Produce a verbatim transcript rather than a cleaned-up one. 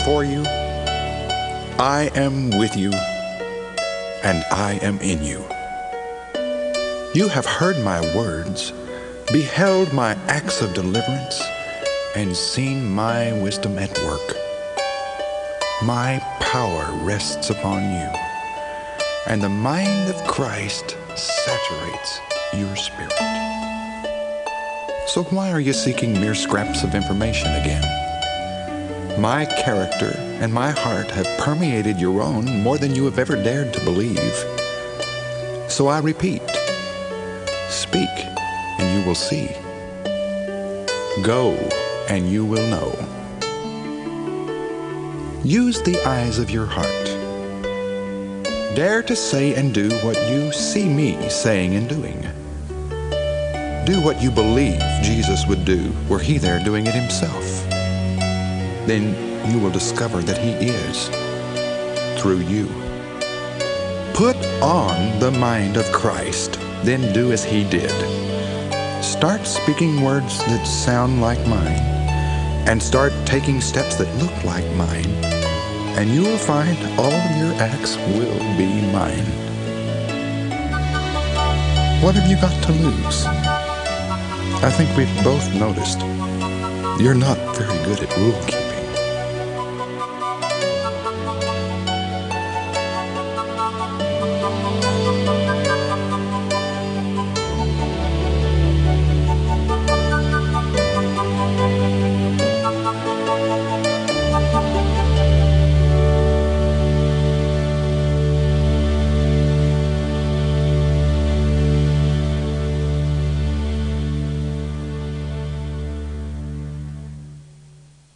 for you. I am with you, and I am in you. You have heard my words, beheld my acts of deliverance, and seen my wisdom at work. My power rests upon you, and the mind of Christ saturates your spirit. So why are you seeking mere scraps of information again? My character and my heart have permeated your own more than you have ever dared to believe. So I repeat, speak and you will see. Go and you will know. Use the eyes of your heart. Dare to say and do what you see me saying and doing. Do what you believe Jesus would do were he there doing it himself. Then you will discover that he is through you. Put on the mind of Christ, then do as he did. Start speaking words that sound like mine, and start taking steps that look like mine, and you will find all your acts will be mine. What have you got to lose? I think we've both noticed you're not very good at rule keeping.